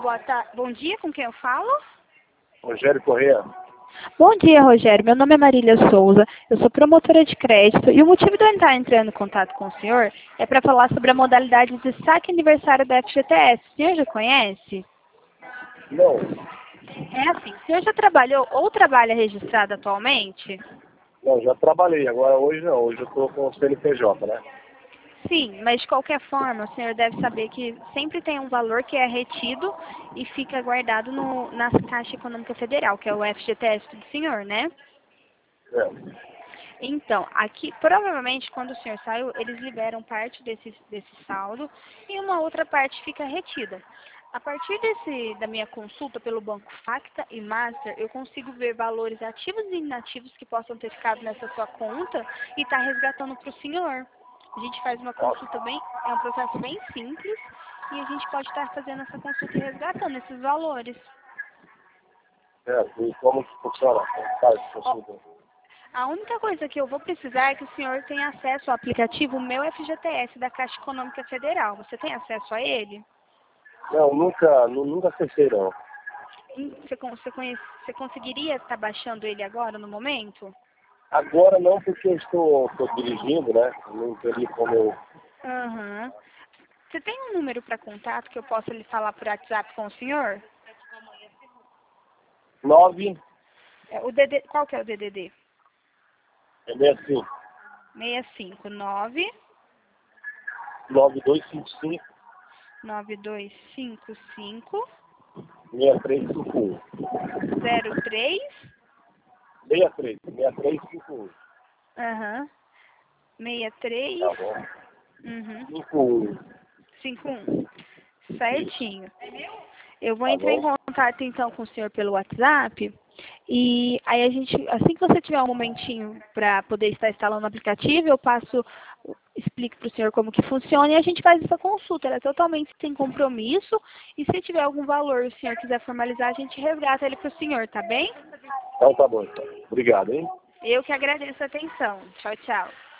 boa tarde. Bom dia, com quem eu falo? Rogério Corrêa. Bom dia, Rogério. Meu nome é Marília Souza, eu sou promotora de crédito e o motivo de eu estar entrando em contato com o senhor é para falar sobre a modalidade de saque aniversário da FGTS. O senhor já conhece? Não, É assim, o senhor já trabalhou ou trabalha registrado atualmente? não, já trabalhei, agora hoje não, hoje eu estou com o CNPJ, né? Sim, mas de qualquer forma, o senhor deve saber que sempre tem um valor que é retido e fica guardado na Caixa Econômica Federal, que é o FGTS do senhor, né? É. Então, aqui, provavelmente, quando o senhor saiu, eles liberam parte desse saldo e uma outra parte fica retida. A partir da minha consulta pelo Banco Facta e Master, eu consigo ver valores ativos e inativos que possam ter ficado nessa sua conta e estar resgatando para o senhor. A gente faz uma consulta é um processo bem simples e a gente pode estar fazendo essa consulta e resgatando esses valores. E como que funciona? Como faz consulta? A única coisa que eu vou precisar é que o senhor tenha acesso ao aplicativo Meu FGTS da Caixa Econômica Federal. Você tem acesso a ele? Não, nunca acessei não. Você conseguiria estar baixando ele agora, no momento? Agora não, porque eu estou dirigindo, né? Não teria como eu... Aham. Você tem um número para contato que eu possa lhe falar por WhatsApp com o senhor? 9, Qual que é o DDD? é bem assim, 659 9255 9255 6351. 03 6351. aham 63 Tá bom. uhum 51. 51 Isso. certinho. Eu vou Tá entrar em bom? contato então com o senhor pelo WhatsApp e aí a gente, assim que você tiver um momentinho para poder estar instalando o aplicativo, eu explico para o senhor como que funciona e a gente faz essa consulta. Ela é totalmente sem compromisso e se tiver algum valor e o senhor quiser formalizar, a gente resgata ele para o senhor, tá bem? Então tá bom, então. Obrigado, hein? Eu que agradeço a atenção. Tchau, tchau.